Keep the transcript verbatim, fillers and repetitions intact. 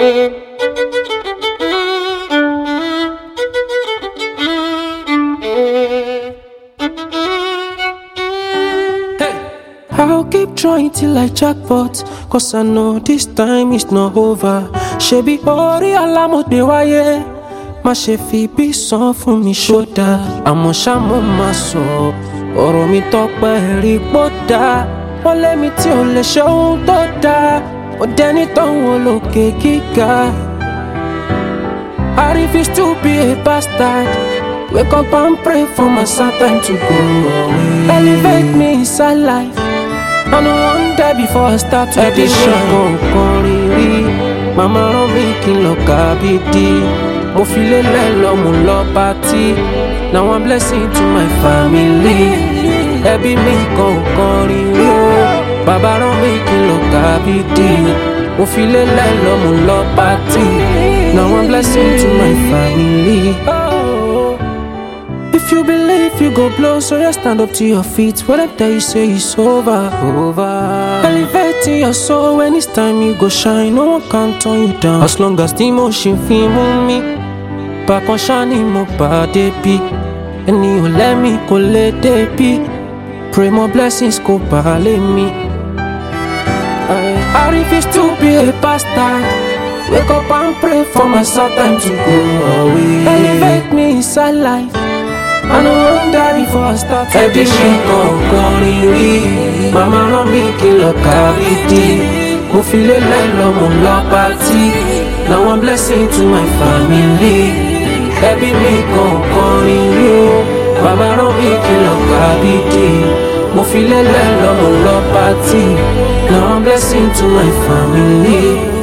I'll keep trying till I jackpot, cause I know this time is not over. Shebi ori alamode waye, má ṣe fi bí san fún mi ṣódà. Àmọ́ ṣá mo máa sọ, ọ̀rọ̀ mi tọ́pẹ́ rí gbọ́dá. Wọ́n lé mi tí ò lè ṣe ohun tó dáa, ó dẹni tó ń wo lókè gíga. I refuse to be a bastard. Wake up and pray for my sad time to go away. Elevate me inside life, I no wan die before I start to dey shine. Kankan rírí, màmá rán mi kí n lọ kábídí. Mo fi lélẹ̀ lọ mo lọ pátí. Now I'm blessing to my family. Ẹbí mi kankan rírí o, bàbá rán mi kí n lọ kábídí. Mo fi lélẹ̀ lọ mo lọ pátí. Now I'm blessing to my family. If you believe you go blow, so you stand up to your feet. When I tell you say it's over, over. Elevating your soul when it's time you go shine. No one can turn you down as long as the emotion feel move me. Back on shining mo body be, and you let me go let it be. Pray more blessings go ballet me. I, I refuse to be a bastard. Wake up and pray for my sad time to go away. Elevate me inside life, I no wan die before I start to be shine. Kankan rírí, màmá rán mi kí n lọ kábídí. Mo fi lélẹ̀ lọ mo lọ pátí. Now I'm blessing to my family. Ẹbí mi kankan rírí o, bàbá rán mi kí n lọ kábídí. Mo fi lélẹ̀ lọ mo lọ pátí. Now I'm blessing to my family.